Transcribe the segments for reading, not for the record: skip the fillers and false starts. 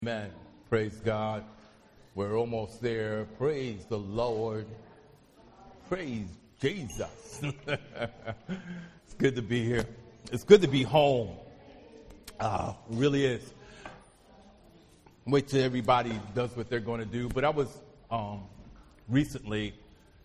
Amen. Praise God. We're almost there. Praise the Lord. Praise Jesus. It's good to be here. It's good to be home. It really is. Wait till everybody does what they're going to do. But I was recently,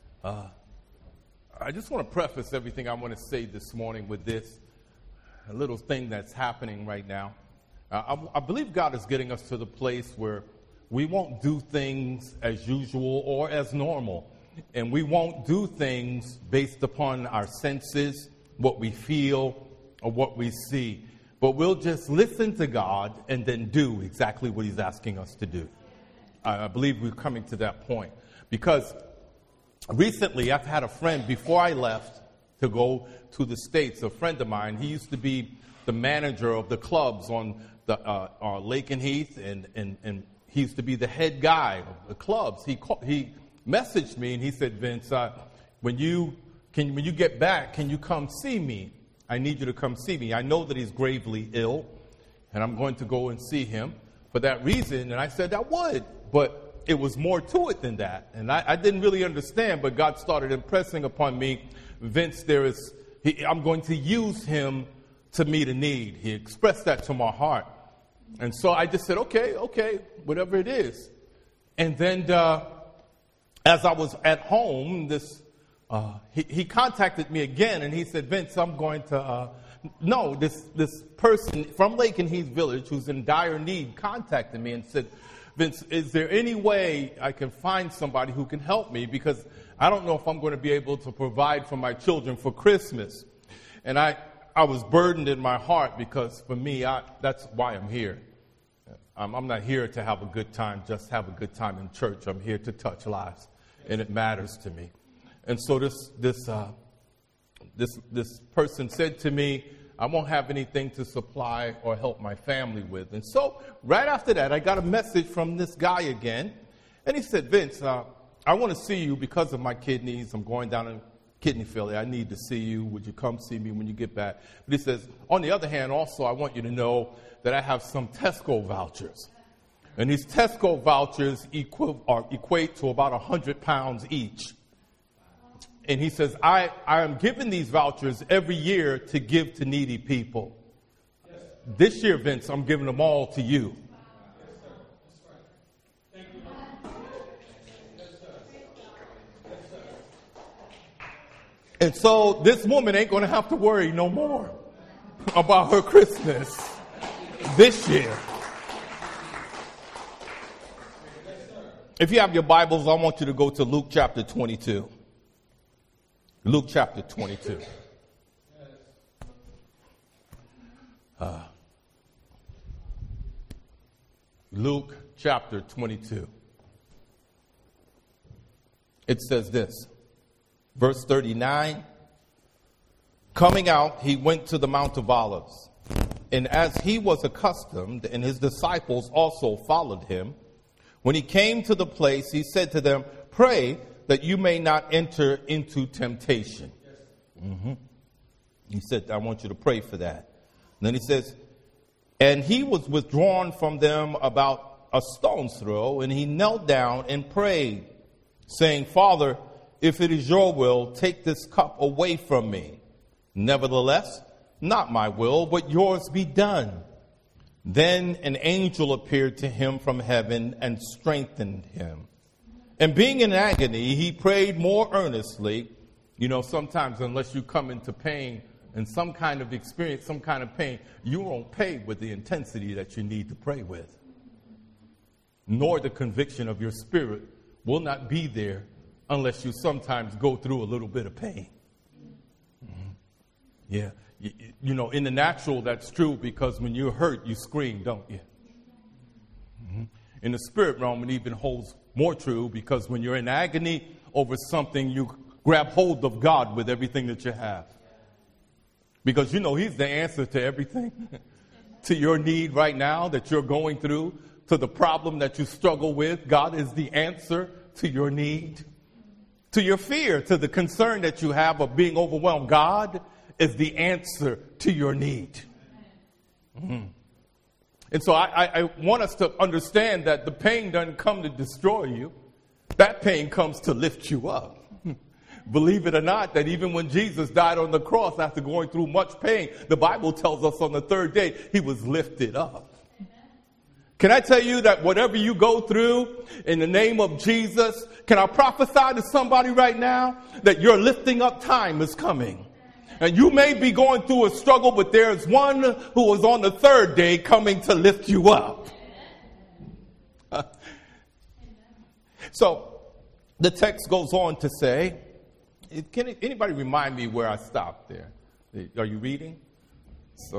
I just want to preface everything I want to say this morning with this, a little thing that's happening right now. I believe God is getting us to the place where we won't do things as usual or as normal. And we won't do things based upon our senses, what we feel, or what we see. But we'll just listen to God and then do exactly what He's asking us to do. I believe we're coming to that point. Because recently I've had a friend, before I left to go to the States, a friend of mine, he used to be the manager of the clubs on the Lake and Heath, and he used to be the head guy of the clubs. He messaged me and he said, Vince, when you get back, can you come see me? I need you to come see me. I know that he's gravely ill, and I'm going to go and see him for that reason. And I said I would, but it was more to it than that. And I didn't really understand, but God started impressing upon me, Vince, I'm going to use him to meet a need. He expressed that to my heart. And so I just said, okay, whatever it is. And then as I was at home, he contacted me again, and he said, Vince, I'm going to, this person from Lake and Heath Village who's in dire need contacted me and said, Vince, is there any way I can find somebody who can help me? Because I don't know if I'm going to be able to provide for my children for Christmas. And I was burdened in my heart because for me, that's why I'm here. I'm not here to have a good time, just have a good time in church. I'm here to touch lives, and it matters to me. And so this person said to me, I won't have anything to supply or help my family with. And so right after that, I got a message from this guy again, and he said, Vince, I want to see you because of my kidneys. I'm going down in kidney failure. I need to see you. Would you come see me when you get back? But he says, on the other hand, also, I want you to know that I have some Tesco vouchers. And these Tesco vouchers equate to about 100 pounds each. And he says, I am giving these vouchers every year to give to needy people. Yes. This year, Vince, I'm giving them all to you. Yes, sir. That's right. Thank you. Yes, sir. Yes, sir. And so this woman ain't going to have to worry no more about her Christmas this year. If you have your Bibles, I want you to go to Luke chapter 22. Luke chapter 22. Luke chapter 22. It says this, verse 39. Coming out, he went to the Mount of Olives. And as he was accustomed, and his disciples also followed him, when he came to the place, he said to them, pray that you may not enter into temptation. Mm-hmm. He said, I want you to pray for that. And then he says, and he was withdrawn from them about a stone's throw, and he knelt down and prayed, saying, Father, if it is your will, take this cup away from me. Nevertheless, not my will, but yours be done. Then an angel appeared to him from heaven and strengthened him. And being in agony, he prayed more earnestly. You know, sometimes unless you come into pain and some kind of experience, some kind of pain, you won't pray with the intensity that you need to pray with. Nor the conviction of your spirit will not be there unless you sometimes go through a little bit of pain. Mm-hmm. Yeah. You know, in the natural, that's true because when you're hurt, you scream, don't you? Mm-hmm. In the spirit realm, it even holds more true because when you're in agony over something, you grab hold of God with everything that you have. Because you know He's the answer to everything. To your need right now that you're going through, to the problem that you struggle with, God is the answer to your need. To your fear, to the concern that you have of being overwhelmed, God is the answer to your need. Mm-hmm. And so I want us to understand that the pain doesn't come to destroy you. That pain comes to lift you up. Believe it or not, that even when Jesus died on the cross after going through much pain, the Bible tells us on the third day, he was lifted up. Can I tell you that whatever you go through in the name of Jesus, can I prophesy to somebody right now that your lifting up time is coming? And you may be going through a struggle, but there's one who was on the third day coming to lift you up. So the text goes on to say, can anybody remind me where I stopped there? Are you reading? So,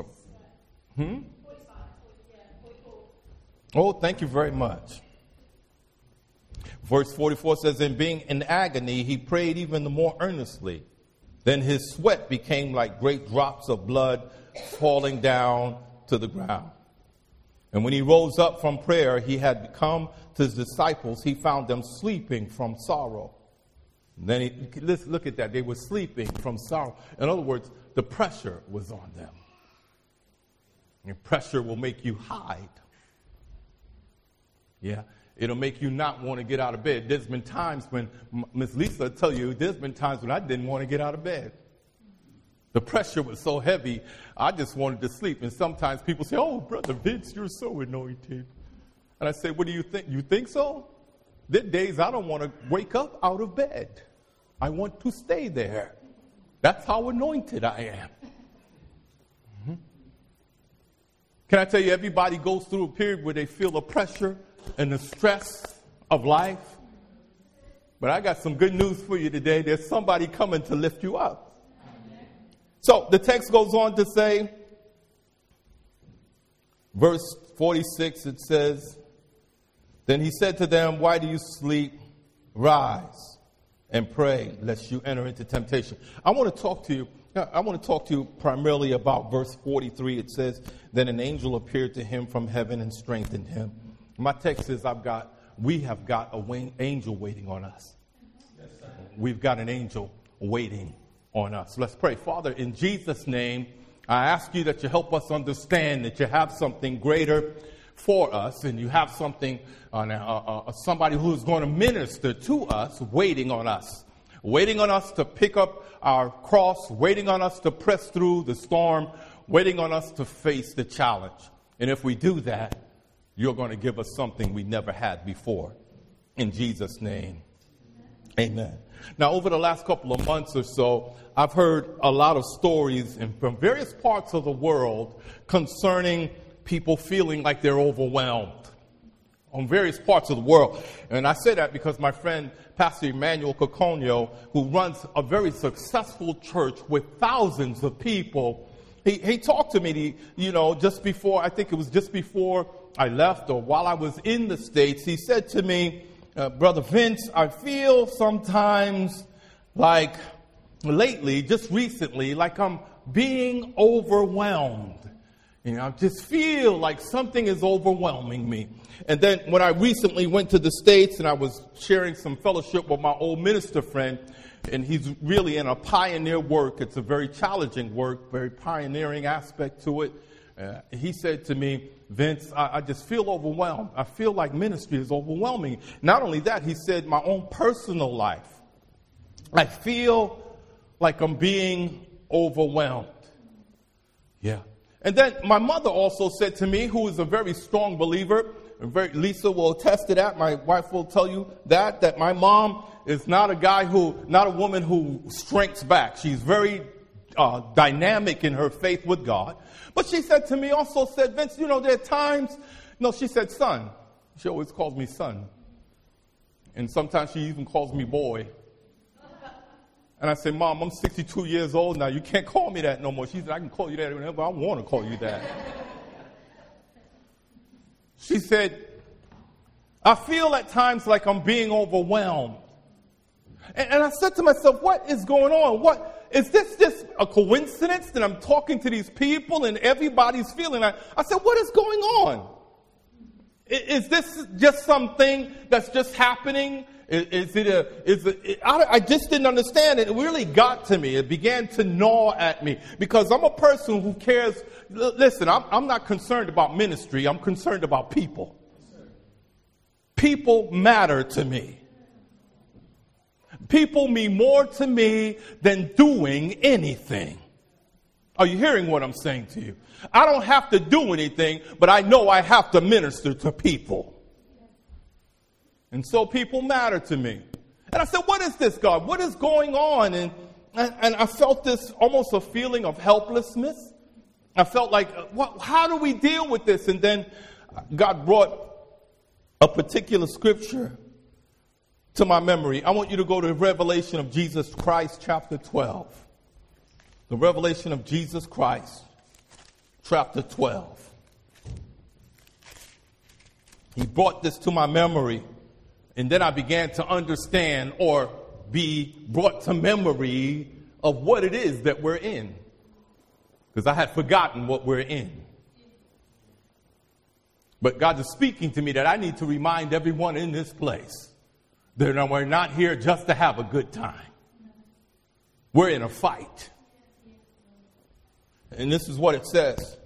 Oh, thank you very much. Verse 44 says, and being in agony, he prayed even the more earnestly. Then his sweat became like great drops of blood falling down to the ground. And when he rose up from prayer, he had come to his disciples. He found them sleeping from sorrow. And then let's look at that. They were sleeping from sorrow. In other words, the pressure was on them. And pressure will make you hide. Yeah, it'll make you not want to get out of bed. There's been times when, Miss Lisa will tell you, there's been times when I didn't want to get out of bed. The pressure was so heavy, I just wanted to sleep. And sometimes people say, oh, Brother Vince, you're so anointed. And I say, what do you think? You think so? There are days I don't want to wake up out of bed. I want to stay there. That's how anointed I am. Mm-hmm. Can I tell you, everybody goes through a period where they feel the pressure and the stress of life. But I got some good news for you today. There's somebody coming to lift you up. So the text goes on to say, verse 46, it says, then he said to them, why do you sleep? Rise and pray, lest you enter into temptation. I want to talk to you primarily about verse 43. It says, then an angel appeared to him from heaven and strengthened him. My text says we have got an angel waiting on us. Yes, sir. We've got an angel waiting on us. Let's pray. Father, in Jesus' name, I ask you that you help us understand that you have something greater for us, and you have something, somebody who is going to minister to us, waiting on us to pick up our cross, waiting on us to press through the storm, waiting on us to face the challenge. And if we do that, you're going to give us something we never had before. In Jesus' name, amen. Now, over the last couple of months or so, I've heard a lot of stories from various parts of the world concerning people feeling like they're overwhelmed on various parts of the world. And I say that because my friend, Pastor Emmanuel Coconio, who runs a very successful church with thousands of people, he talked to me, just before I left or while I was in the States. He said to me, Brother Vince, I feel sometimes like lately, just recently, like I'm being overwhelmed. I just feel like something is overwhelming me. And then when I recently went to the States and I was sharing some fellowship with my old minister friend, and he's really in a pioneer work. It's a very challenging work, very pioneering aspect to it. He said to me, Vince, I just feel overwhelmed. I feel like ministry is overwhelming. Not only that, he said, my own personal life, I feel like I'm being overwhelmed. Yeah. And then my mother also said to me, who is a very strong believer, Lisa will attest to that. My wife will tell you that my mom is not a woman who shrinks back. She's very dynamic in her faith with God. But she said to me, Vince, there are times, she said, son. She always calls me son. And sometimes she even calls me boy. And I said, Mom, I'm 62 years old now. You can't call me that no more. She said, I can call you that whenever I want to call you that. She said, I feel at times like I'm being overwhelmed. And I said to myself, what is going on? Is this just a coincidence that I'm talking to these people and everybody's feeling that? I said, what is going on? Is this just something that's just happening I just didn't understand it. It really got to me. It began to gnaw at me because I'm a person who cares. Listen, I'm not concerned about ministry. I'm concerned about people. People matter to me. People mean more to me than doing anything. Are you hearing what I'm saying to you? I don't have to do anything, but I know I have to minister to people. And so people matter to me. And I said, what is this, God? What is going on? And I felt this almost a feeling of helplessness. I felt like, how do we deal with this? And then God brought a particular scripture to my memory. I want you to go to Revelation of Jesus Christ, chapter 12. The Revelation of Jesus Christ, chapter 12. He brought this to my memory. And then I began to understand or be brought to memory of what it is that we're in. Because I had forgotten what we're in. But God is speaking to me that I need to remind everyone in this place that we're not here just to have a good time. We're in a fight. And this is what it says.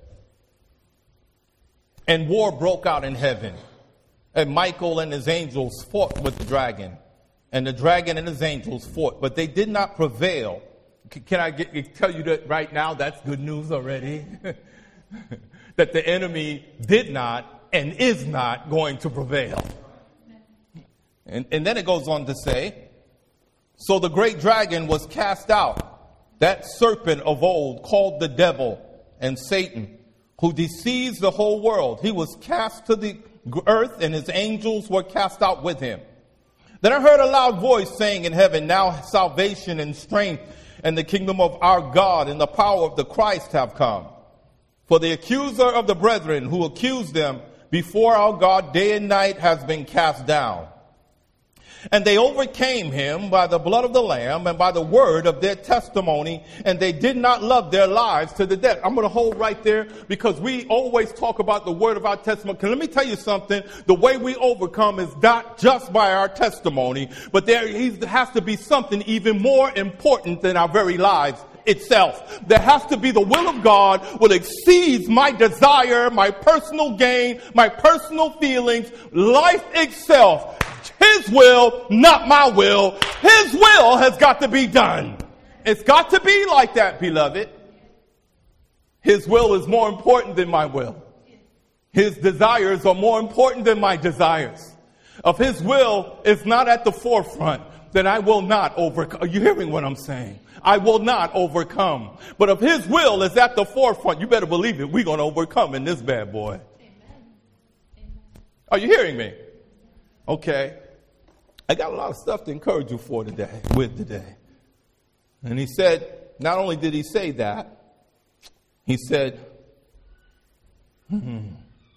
And war broke out in heaven. And Michael and his angels fought with the dragon. And the dragon and his angels fought. But they did not prevail. Can I tell you that right now? That's good news already. That the enemy did not and is not going to prevail. And then it goes on to say, so the great dragon was cast out, that serpent of old called the devil and Satan, who deceives the whole world. He was cast to the earth, and his angels were cast out with him. Then I heard a loud voice saying in heaven, now salvation and strength and the kingdom of our God and the power of the Christ have come. For the accuser of the brethren who accused them before our God day and night has been cast down. And they overcame him by the blood of the Lamb and by the word of their testimony, and they did not love their lives to the death. I'm going to hold right there because we always talk about the word of our testimony. Let me tell you something. The way we overcome is not just by our testimony, but there has to be something even more important than our very lives itself. There has to be the will of God will exceed my desire, my personal gain, my personal feelings, life itself. His will, not my will. His will has got to be done. It's got to be like that, beloved. His will is more important than my will. His desires are more important than my desires. If his will is not at the forefront, then I will not overcome. Are you hearing what I'm saying? I will not overcome. But if his will is at the forefront, you better believe it. We're going to overcome in this bad boy. Amen. Are you hearing me? Okay. I got a lot of stuff to encourage you with today. And he said, not only did he say that, he said, and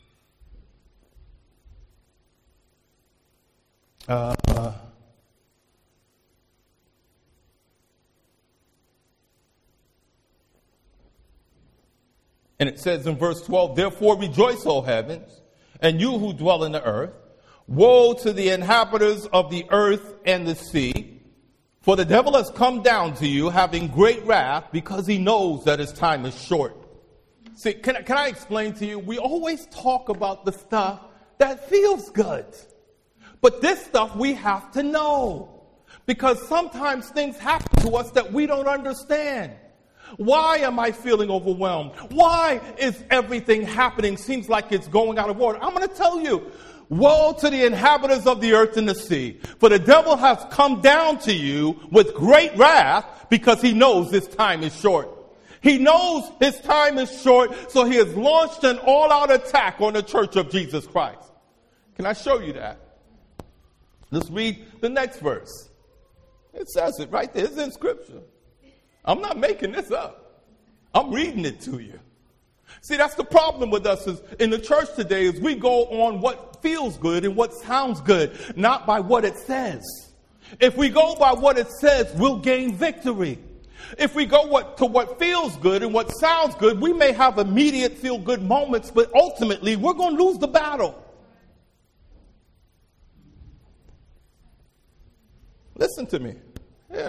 it says in verse 12, therefore rejoice, O heavens, and you who dwell in the earth. Woe to the inhabitants of the earth and the sea, for the devil has come down to you having great wrath because he knows that his time is short. See, can I explain to you? We always talk about the stuff that feels good. But this stuff we have to know. Because sometimes things happen to us that we don't understand. Why am I feeling overwhelmed? Why is everything happening? Seems like it's going out of order. I'm going to tell you. Woe to the inhabitants of the earth and the sea, for the devil has come down to you with great wrath because he knows his time is short. He knows his time is short, so he has launched an all-out attack on the church of Jesus Christ. Can I show you that? Let's read the next verse. It says it right there. It's in Scripture. I'm not making this up. I'm reading it to you. See, that's the problem with us is in the church today is we go on what feels good and what sounds good, not by what it says. If we go by what it says, we'll gain victory. If we go to what feels good and what sounds good, we may have immediate feel-good moments, but ultimately we're going to lose the battle. Listen to me. Yeah.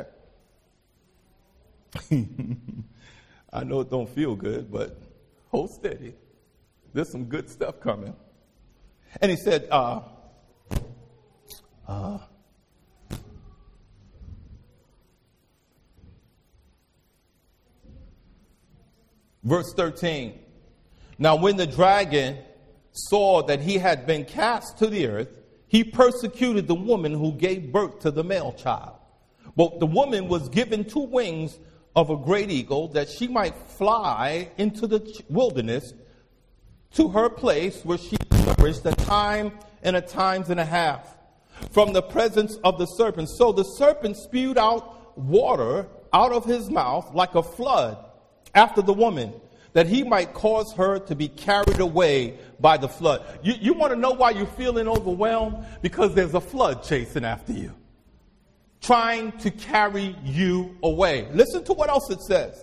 I know it don't feel good, but hold steady. There's some good stuff coming. And he said, verse 13. Now when the dragon saw that he had been cast to the earth, he persecuted the woman who gave birth to the male child. But the woman was given 2 wings of a great eagle, that she might fly into the wilderness to her place where she nourished a time and a times and a half from the presence of the serpent. So the serpent spewed out water out of his mouth like a flood after the woman, that he might cause her to be carried away by the flood. You want to know why you're feeling overwhelmed? Because there's a flood chasing after you, trying to carry you away. Listen to what else it says.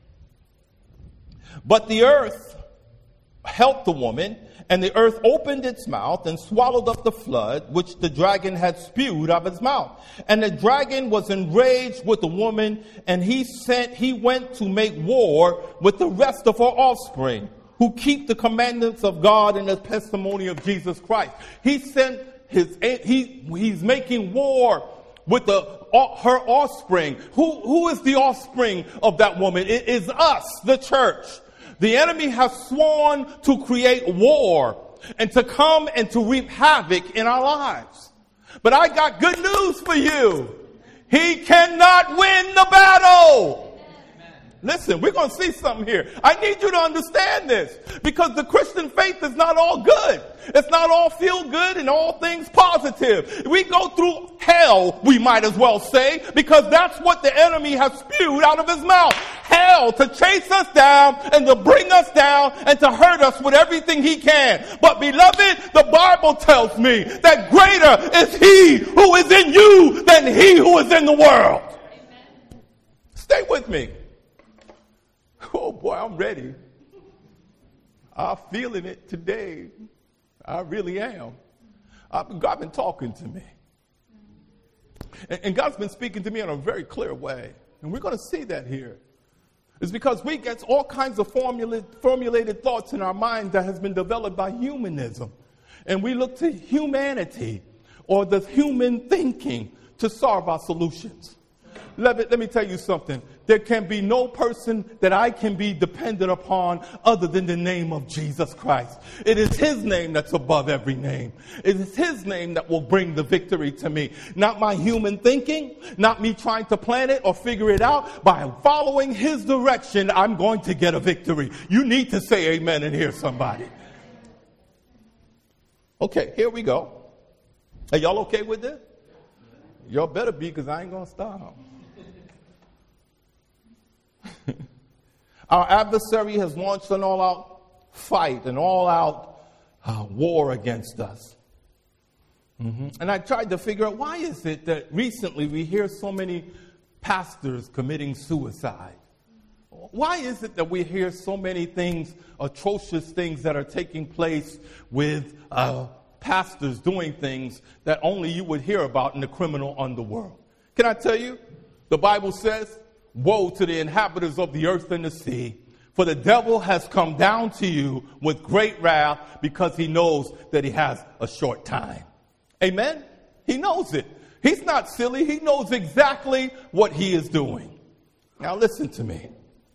But the earth helped the woman, and the earth opened its mouth and swallowed up the flood which the dragon had spewed out of its mouth. And the dragon was enraged with the woman, and he went to make war with the rest of her offspring, who keep the commandments of God and the testimony of Jesus Christ. He's making war with her offspring. Who is the offspring of that woman? It is us, the church. The enemy has sworn to create war and to come and to reap havoc in our lives. But I got good news for you. He cannot win the battle. Listen, we're going to see something here. I need you to understand this, because the Christian faith is not all good. It's not all feel good and all things positive. We go through hell, we might as well say, because that's what the enemy has spewed out of his mouth. Hell, to chase us down and to bring us down and to hurt us with everything he can. But beloved, the Bible tells me that greater is he who is in you than he who is in the world. Amen. Stay with me. Oh boy, I'm ready. I'm feeling it today. I really am. God's been talking to me. And God's been speaking to me in a very clear way. And we're going to see that here. It's because we get all kinds of formulated thoughts in our mind that has been developed by humanism. And we look to humanity or the human thinking to solve our solutions. Let me tell you something. There can be no person that I can be dependent upon other than the name of Jesus Christ. It is his name that's above every name. It is his name that will bring the victory to me. Not my human thinking, not me trying to plan it or figure it out. By following his direction, I'm going to get a victory. You need to say amen and hear somebody. Okay, here we go. Are y'all okay with this? Y'all better be, because I ain't going to stop. Our adversary has launched an all-out fight, an all-out war against us. And I tried to figure out, why is it that recently we hear so many pastors committing suicide? Why is it that we hear so many things, atrocious things that are taking place with pastors doing things that only you would hear about in the criminal underworld? Can I tell you? The Bible says, woe to the inhabitants of the earth and the sea, for the devil has come down to you with great wrath, because he knows that he has a short time. Amen? He knows it. He's not silly. He knows exactly what he is doing. Now listen to me.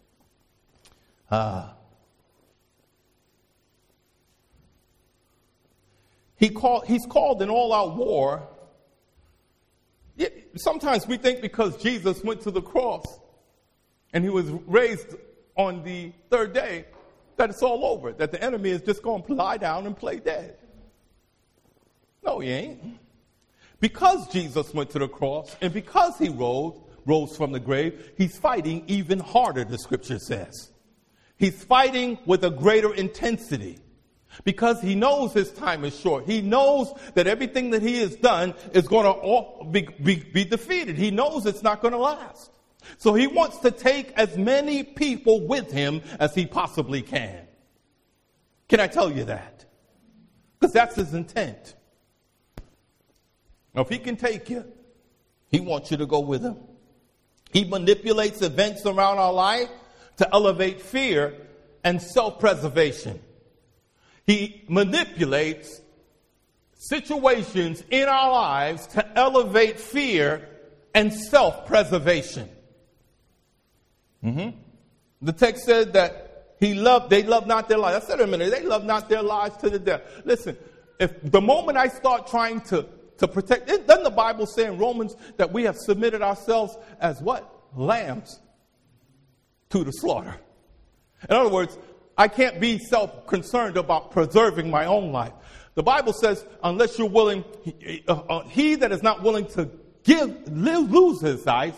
He's called an all-out war. Sometimes we think because Jesus went to the cross and he was raised on the third day, that it's all over, that the enemy is just going to lie down and play dead. No, he ain't. Because Jesus went to the cross and because he rose from the grave, he's fighting even harder, the scripture says. He's fighting with a greater intensity because he knows his time is short. He knows that everything that he has done is going to be defeated. He knows it's not going to last. So he wants to take as many people with him as he possibly can. Can I tell you that? Because that's his intent. Now, if he can take you, He wants you to go with him. He manipulates events around our life to elevate fear and self-preservation. He manipulates situations in our lives to elevate fear and self-preservation. The text said that they love not their lives. I said a minute, they love not their lives to the death. Listen, if the moment I start trying to protect, doesn't the Bible say in Romans that we have submitted ourselves as what? Lambs to the slaughter. In other words, I can't be self-concerned about preserving my own life. The Bible says, unless you're willing, he that is not willing to lose his life,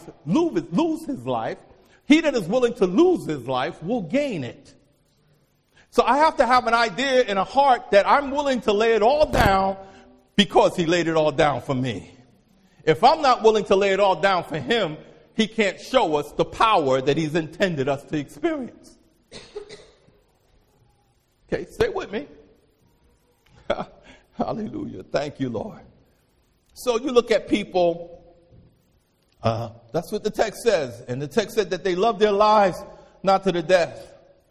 he that is willing to lose his life will gain it. So I have to have an idea in a heart that I'm willing to lay it all down because he laid it all down for me. If I'm not willing to lay it all down for him, he can't show us the power that he's intended us to experience. Okay, stay with me. Hallelujah. Thank you, Lord. So you look at people, that's what the text says. And the text said that they love their lives not to the death.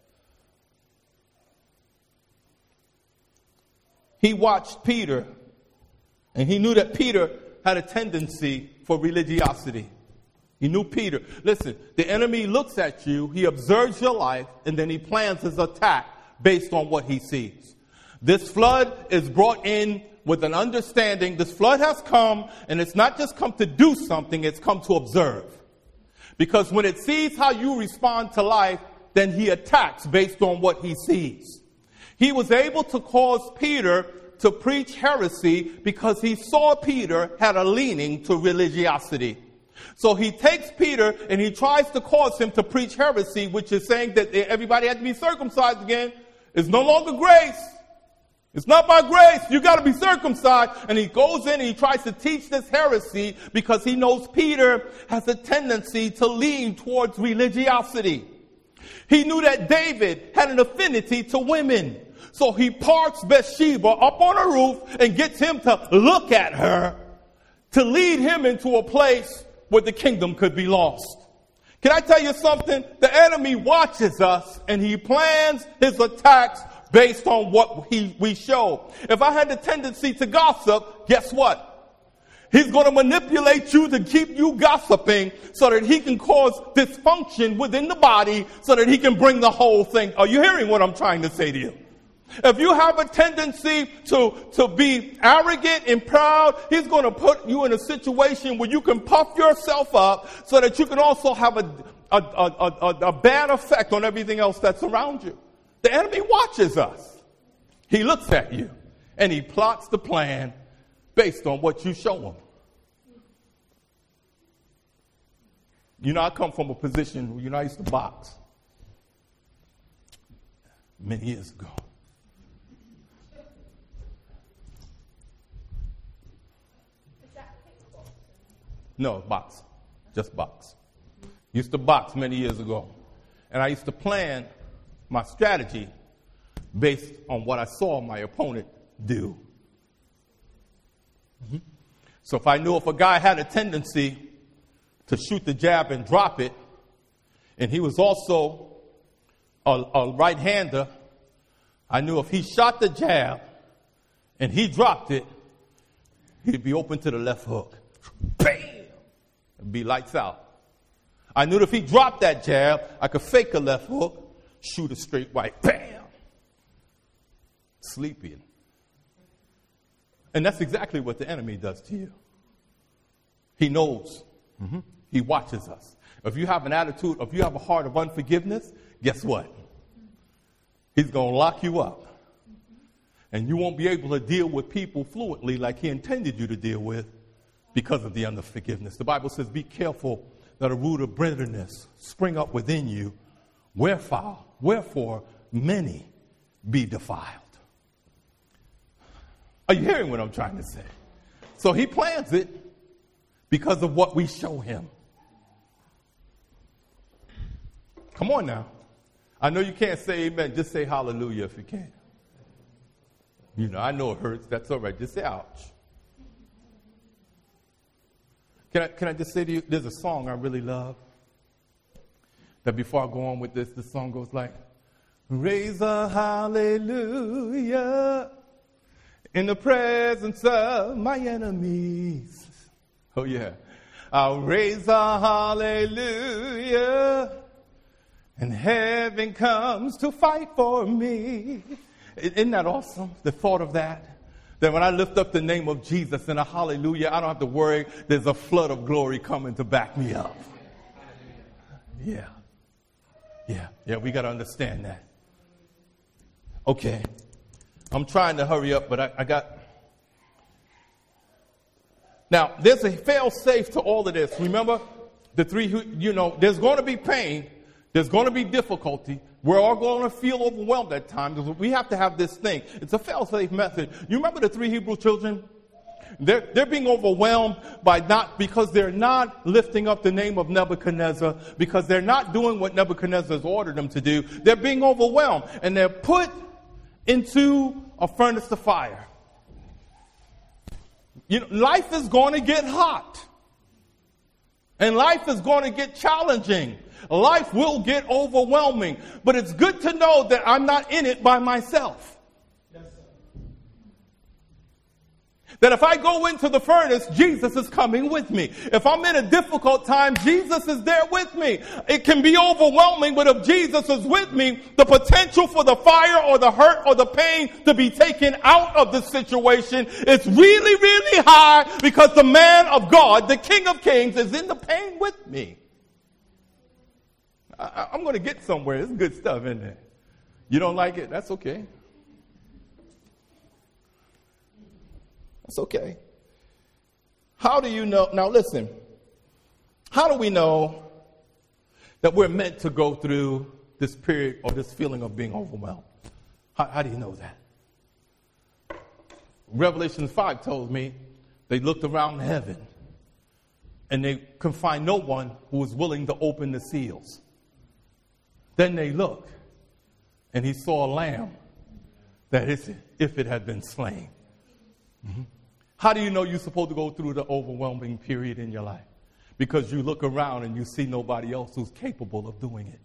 He watched Peter, and he knew that Peter had a tendency for religiosity. He knew Peter. Listen, the enemy looks at you, he observes your life, and then he plans his attack based on what he sees. This flood is brought in with an understanding. This flood has come, and it's not just come to do something, it's come to observe. Because when it sees how you respond to life, then he attacks based on what he sees. He was able to cause Peter to preach heresy because he saw Peter had a leaning to religiosity. So he takes Peter and he tries to cause him to preach heresy, which is saying that everybody had to be circumcised again. It's no longer grace. It's not by grace. You got to be circumcised. And he goes in and he tries to teach this heresy because he knows Peter has a tendency to lean towards religiosity. He knew that David had an affinity to women. So he parks Bathsheba up on a roof and gets him to look at her to lead him into a place where the kingdom could be lost. Can I tell you something? The enemy watches us and he plans his attacks based on what we show. If I had the tendency to gossip, guess what? He's going to manipulate you to keep you gossiping so that he can cause dysfunction within the body so that he can bring the whole thing. Are you hearing what I'm trying to say to you? If you have a tendency to be arrogant and proud, he's going to put you in a situation where you can puff yourself up so that you can also have a bad effect on everything else that's around you. The enemy watches us. He looks at you and he plots the plan based on what you show him. You know, I come from a position where, I used to box many years ago. No, box. Just box. Used to box many years ago. And I used to plan my strategy based on what I saw my opponent do. So if I knew if a guy had a tendency to shoot the jab and drop it, and he was also a right-hander, I knew if he shot the jab and he dropped it, he'd be open to the left hook. Bam! It'd be lights out. I knew that if he dropped that jab, I could fake a left hook, shoot a straight right. Bam! Sleeping. And that's exactly what the enemy does to you. He knows. He watches us. If you have an attitude, if you have a heart of unforgiveness, guess what? He's going to lock you up. And you won't be able to deal with people fluently like he intended you to deal with because of the unforgiveness. The Bible says, be careful that a root of bitterness spring up within you. Wherefore many be defiled. Are you hearing what I'm trying to say? So he plans it because of what we show him. Come on now. I know you can't say amen. Just say hallelujah if you can. I know it hurts. That's all right. Just say ouch. Can I just say to you, there's a song I really love. That before I go on with this, the song goes like, raise a hallelujah in the presence of my enemies. Oh yeah. I'll raise a hallelujah and heaven comes to fight for me. Isn't that awesome? The thought of that. That when I lift up the name of Jesus in a hallelujah, I don't have to worry. There's a flood of glory coming to back me up. Yeah. We got to understand that. Okay. I'm trying to hurry up, but I got... Now, there's a fail-safe to all of this. Remember, the three, there's going to be pain. There's going to be difficulty. We're all going to feel overwhelmed at times. We have to have this thing. It's a fail-safe method. You remember the 3 Hebrew children? They're being overwhelmed because they're not lifting up the name of Nebuchadnezzar, because they're not doing what Nebuchadnezzar has ordered them to do. They're being overwhelmed, and they're put into a furnace of fire. Life is going to get hot, and life is going to get challenging. Life will get overwhelming, but it's good to know that I'm not in it by myself. That if I go into the furnace, Jesus is coming with me. If I'm in a difficult time, Jesus is there with me. It can be overwhelming, but if Jesus is with me, the potential for the fire or the hurt or the pain to be taken out of the situation is really, really high, because the man of God, the King of Kings, is in the pain with me. I'm going to get somewhere. There's good stuff in there. You don't like it? That's okay. That's okay. How do you know? Now listen. How do we know that we're meant to go through this period or this feeling of being overwhelmed? How do you know that? Revelation 5 told me they looked around heaven and they could find no one who was willing to open the seals. Then they looked and he saw a lamb that is, if it had been slain. Mm-hmm. How do you know you're supposed to go through the overwhelming period in your life? Because you look around and you see nobody else who's capable of doing it.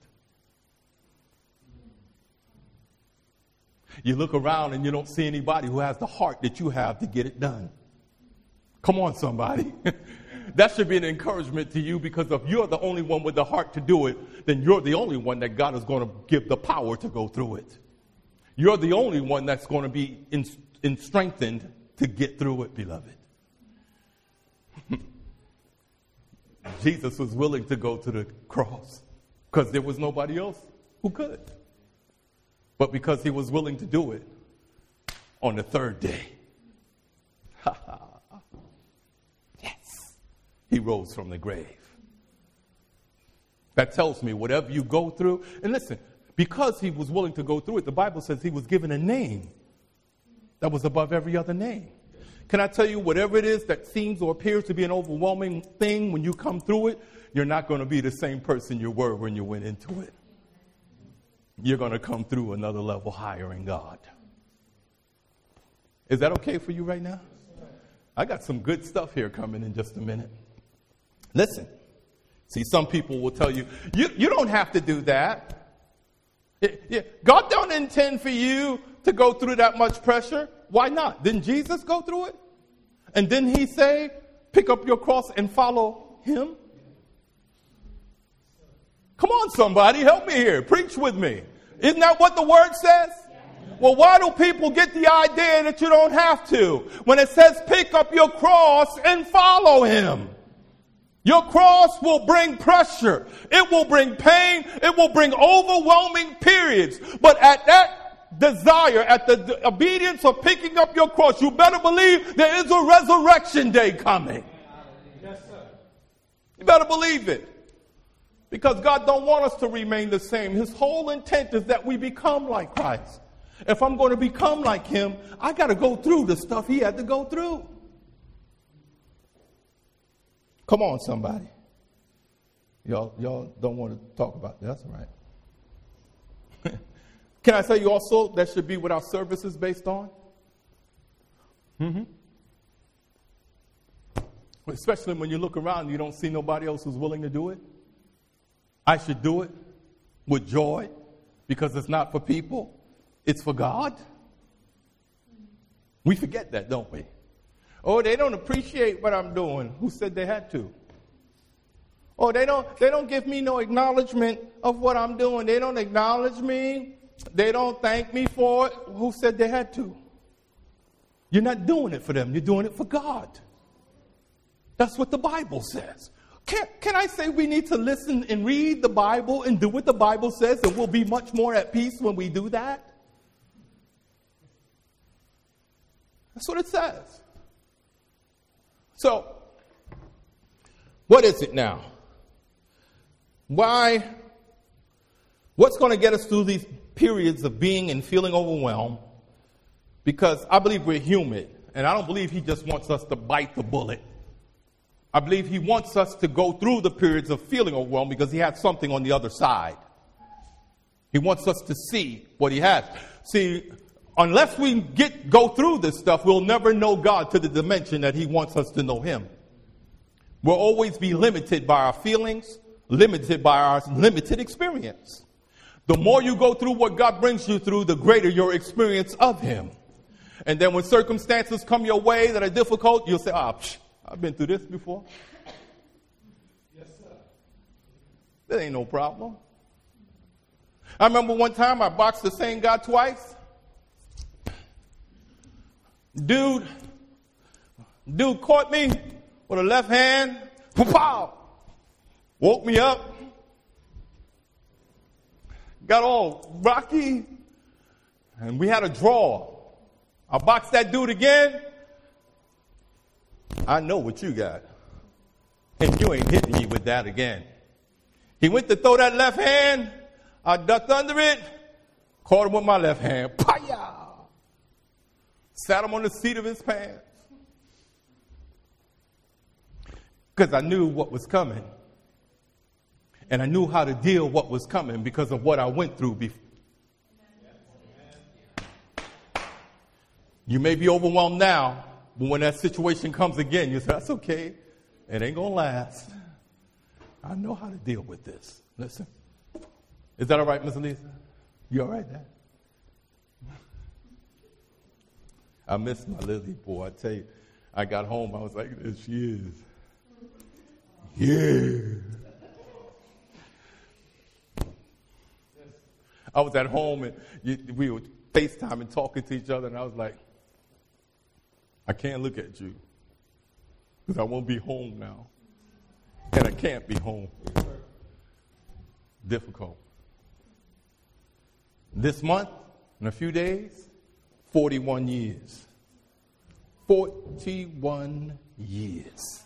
You look around and you don't see anybody who has the heart that you have to get it done. Come on, somebody. That should be an encouragement to you, because if you're the only one with the heart to do it, then you're the only one that God is going to give the power to go through it. You're the only one that's going to be strengthened to get through it, beloved. Jesus was willing to go to the cross because there was nobody else who could. But because he was willing to do it on the third day, yes, he rose from the grave. That tells me whatever you go through, and listen, because he was willing to go through it, the Bible says he was given a name that was above every other name. Can I tell you, whatever it is that seems or appears to be an overwhelming thing, when you come through it, you're not going to be the same person you were when you went into it. You're going to come through another level higher in God. Is that okay for you right now? I got some good stuff here coming in just a minute. Listen. See, some people will tell you, you don't have to do that. God don't intend for you to go through that much pressure. Why not? Didn't Jesus go through it? And didn't he say, pick up your cross and follow him? Come on, somebody, help me here. Preach with me. Isn't that what the word says? Well, why do people get the idea that you don't have to? When it says pick up your cross and follow him. Your cross will bring pressure. It will bring pain. It will bring overwhelming periods. But at that desire, at the obedience of picking up your cross, you better believe there is a resurrection day coming. Yes, sir. You better believe it. Because God don't want us to remain the same. His whole intent is that we become like Christ. If I'm going to become like him, I got to go through the stuff he had to go through. Come on, somebody. Y'all don't want to talk about that. That's all right. Can I tell you also that should be what our service is based on? Especially when you look around and you don't see nobody else who's willing to do it. I should do it with joy because it's not for people. It's for God. We forget that, don't we? Oh, they don't appreciate what I'm doing. Who said they had to? Oh, they don't give me no acknowledgement of what I'm doing. They don't acknowledge me. They don't thank me for it. Who said they had to? You're not doing it for them. You're doing it for God. That's what the Bible says. Can I say we need to listen and read the Bible and do what the Bible says, and we'll be much more at peace when we do that? That's what it says. So, what is it now? What's going to get us through these periods of being and feeling overwhelmed? Because I believe we're human, and I don't believe he just wants us to bite the bullet. I believe he wants us to go through the periods of feeling overwhelmed because he has something on the other side. He wants us to see what he has. See, unless we go through this stuff, we'll never know God to the dimension that he wants us to know him. We'll always be limited by our feelings, limited by our limited experience. The more you go through what God brings you through, the greater your experience of him. And then when circumstances come your way that are difficult, you'll say, I've been through this before. Yes, sir. That ain't no problem. I remember one time I boxed the same guy twice. Dude caught me with a left hand. Pow! Woke me up. Got all rocky. And we had a draw. I boxed that dude again. I know what you got. And you ain't hitting me with that again. He went to throw that left hand. I ducked under it. Caught him with my left hand. Paya! Sat him on the seat of his pants. Because I knew what was coming. And I knew how to deal with what was coming because of what I went through before. You may be overwhelmed now, but when that situation comes again, you say, that's okay. It ain't going to last. I know how to deal with this. Listen. Is that all right, Miss Lisa? You all right, Dad? I miss my Lily, boy. I tell you, I got home, I was like, there she is. Yeah. I was at home, and we were FaceTiming, talking to each other, and I was like, I can't look at you because I won't be home now. And I can't be home. Difficult. This month, in a few days, 41 years. 41 years.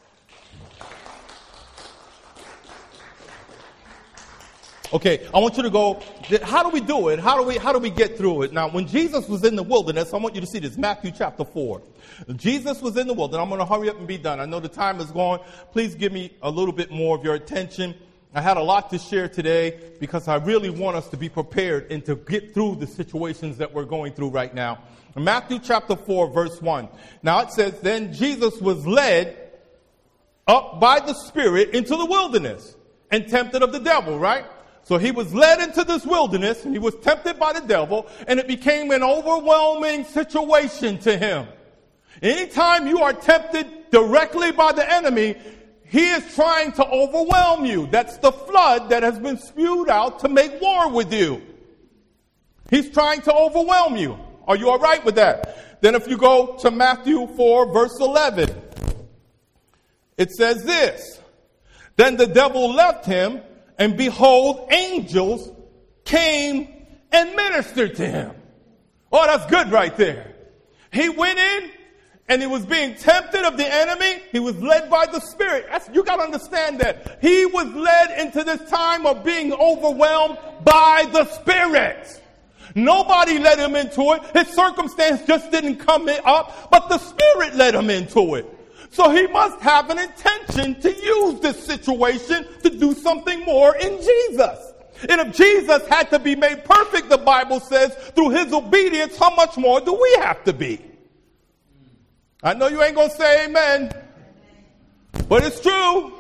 Okay, I want you to go, how do we do it? How do we get through it? Now, when Jesus was in the wilderness, I want you to see this, Matthew chapter 4. Jesus was in the wilderness. I'm going to hurry up and be done. I know the time is gone. Please give me a little bit more of your attention. I had a lot to share today because I really want us to be prepared and to get through the situations that we're going through right now. In Matthew chapter 4, verse 1. Now it says, then Jesus was led up by the Spirit into the wilderness and tempted of the devil, right? So he was led into this wilderness and he was tempted by the devil, and it became an overwhelming situation to him. Anytime you are tempted directly by the enemy, he is trying to overwhelm you. That's the flood that has been spewed out to make war with you. He's trying to overwhelm you. Are you all right with that? Then if you go to Matthew 4, verse 11, it says this. Then the devil left him, and behold, angels came and ministered to him. Oh, that's good right there. He went in and he was being tempted of the enemy. He was led by the Spirit. You got to understand that. He was led into this time of being overwhelmed by the Spirit. Nobody led him into it. His circumstance just didn't come up, but the Spirit led him into it. So he must have an intention to use this situation to do something more in Jesus. And if Jesus had to be made perfect, the Bible says, through his obedience, how much more do we have to be? I know you ain't going to say amen. But it's true.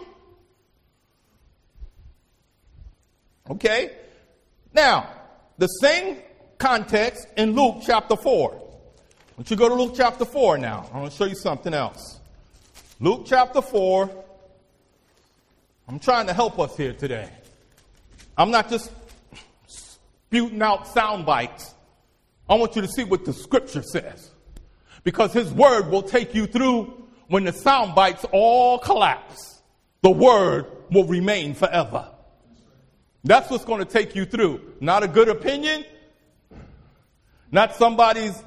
Okay? Now, the same context in Luke chapter 4. Why don't you go to Luke chapter 4 now? I want to show you something else. Luke chapter 4. I'm trying to help us here today. I'm not just spewing out sound bites. I want you to see what the scripture says. Because his word will take you through when the sound bites all collapse. The word will remain forever. That's what's going to take you through. Not a good opinion. Not somebody's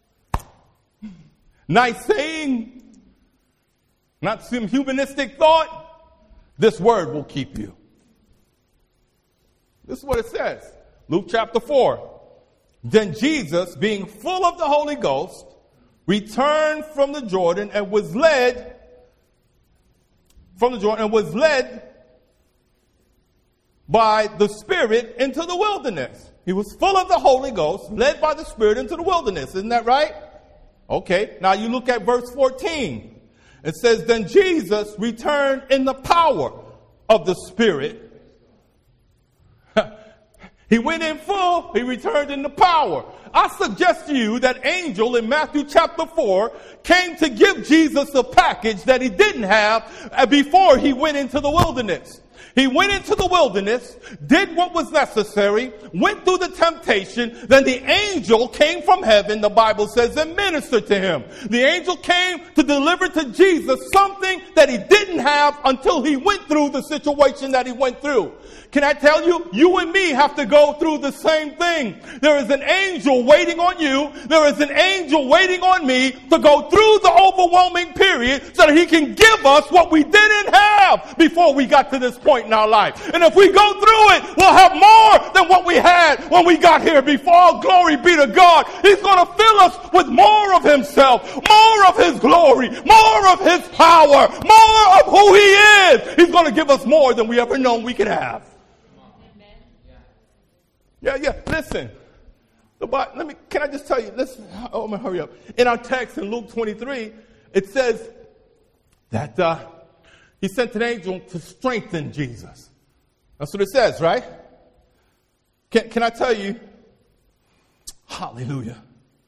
nice saying. Not some humanistic thought. This word will keep you. This is what it says. Luke chapter 4. Then Jesus, being full of the Holy Ghost, returned from the Jordan and was led by the Spirit into the wilderness. He was full of the Holy Ghost, led by the Spirit into the wilderness. Isn't that right? Okay. Now you look at verse 14. It says, then Jesus returned in the power of the Spirit. He went in full, he returned in the power. I suggest to you that angel in Matthew chapter 4 came to give Jesus a package that he didn't have before he went into the wilderness. He went into the wilderness, did what was necessary, went through the temptation. Then the angel came from heaven, the Bible says, and ministered to him. The angel came to deliver to Jesus something that he didn't have until he went through the situation that he went through. Can I tell you, you and me have to go through the same thing. There is an angel waiting on you. There is an angel waiting on me to go through the overwhelming period so that he can give us what we didn't have before we got to this point in our life. And if we go through it, we'll have more than what we had when we got here before. Glory be to God. He's going to fill us with more of himself, more of his glory, more of his power, more of who he is. He's going to give us more than we ever known we could have. Yeah. Listen. Can I just tell you? Listen. Oh, I'm gonna hurry up. In our text in Luke 23, it says that he sent an angel to strengthen Jesus. That's what it says, right? Can I tell you? Hallelujah.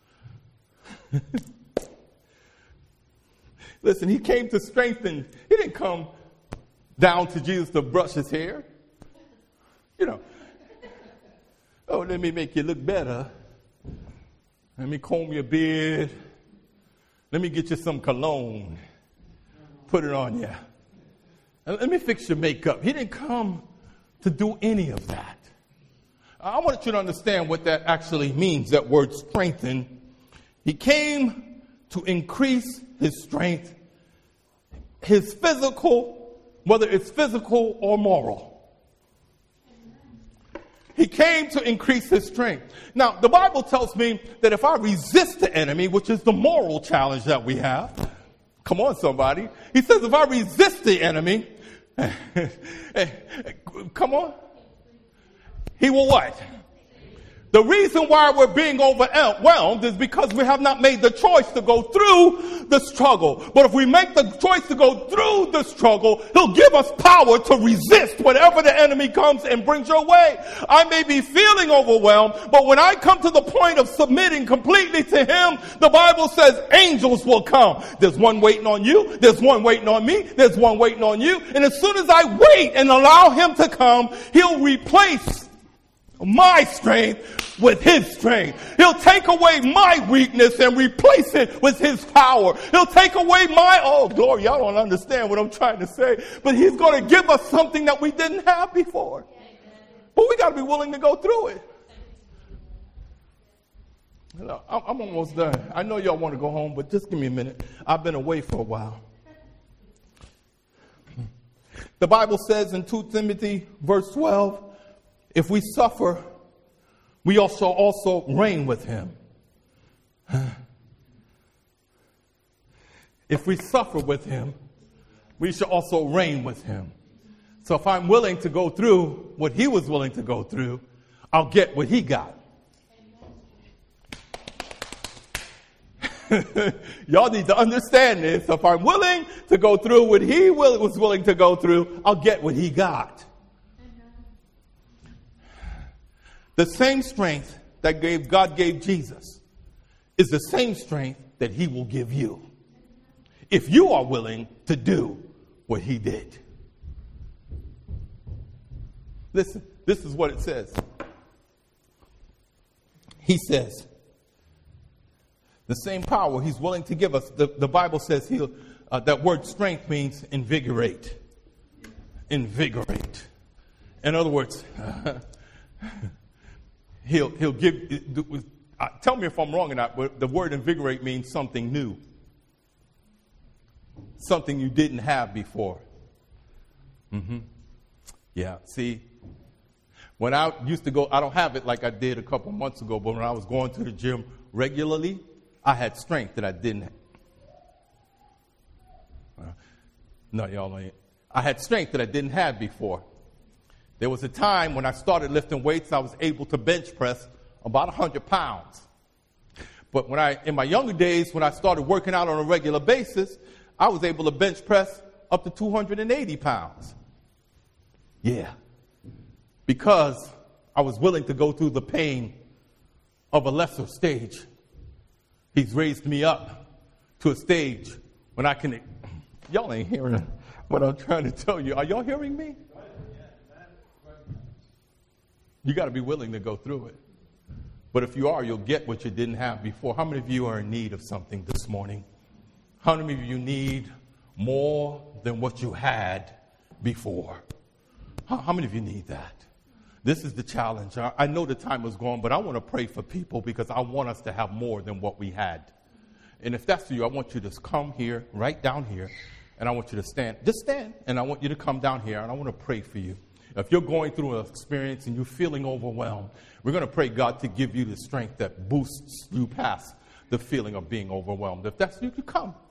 Listen, he came to strengthen. He didn't come down to Jesus to brush his hair. You know. Oh, let me make you look better. Let me comb your beard. Let me get you some cologne. Put it on you. And let me fix your makeup. He didn't come to do any of that. I want you to understand what that actually means, that word strengthen. He came to increase his strength, his physical, whether it's physical or moral. He came to increase his strength. Now, the Bible tells me that if I resist the enemy, which is the moral challenge that we have, come on, somebody. He says if I resist the enemy, come on, he will what? The reason why we're being overwhelmed is because we have not made the choice to go through the struggle. But if we make the choice to go through the struggle, he'll give us power to resist whatever the enemy comes and brings your way. I may be feeling overwhelmed, but when I come to the point of submitting completely to him, the Bible says angels will come. There's one waiting on you. There's one waiting on me. There's one waiting on you. And as soon as I wait and allow him to come, he'll replace my strength with his strength. He'll take away my weakness and replace it with his power. He'll take away oh glory, y'all don't understand what I'm trying to say. But he's going to give us something that we didn't have before. But we got to be willing to go through it. I'm almost done. I know y'all want to go home, but just give me a minute. I've been away for a while. The Bible says in 2 Timothy verse 12, if we suffer, we also reign with him. If we suffer with him, we shall also reign with him. So if I'm willing to go through what he was willing to go through, I'll get what he got. Y'all need to understand this. If I'm willing to go through what he was willing to go through, I'll get what he got. The same strength that God gave Jesus is the same strength that he will give you if you are willing to do what he did. Listen, this is what it says. He says, the same power he's willing to give us. The Bible says that word strength means invigorate. Invigorate. In other words, he'll give. Tell me if I'm wrong or not, but the word invigorate means something new. Something you didn't have before. Yeah, see, when I used to go, I don't have it like I did a couple months ago, but when I was going to the gym regularly, I had strength that I didn't have. No, y'all ain't. I had strength that I didn't have before. There was a time when I started lifting weights, I was able to bench press about 100 pounds. But in my younger days, when I started working out on a regular basis, I was able to bench press up to 280 pounds. Yeah. Because I was willing to go through the pain of a lesser stage. He's raised me up to a stage when I can. Y'all ain't hearing what I'm trying to tell you. Are y'all hearing me? You got to be willing to go through it. But if you are, you'll get what you didn't have before. How many of you are in need of something this morning? How many of you need more than what you had before? How many of you need that? This is the challenge. I know the time is gone, but I want to pray for people because I want us to have more than what we had. And if that's you, I want you to come here, right down here, and I want you to stand. Just stand, and I want you to come down here, and I want to pray for you. If you're going through an experience and you're feeling overwhelmed, we're going to pray God to give you the strength that boosts you past the feeling of being overwhelmed. If that's you, you come.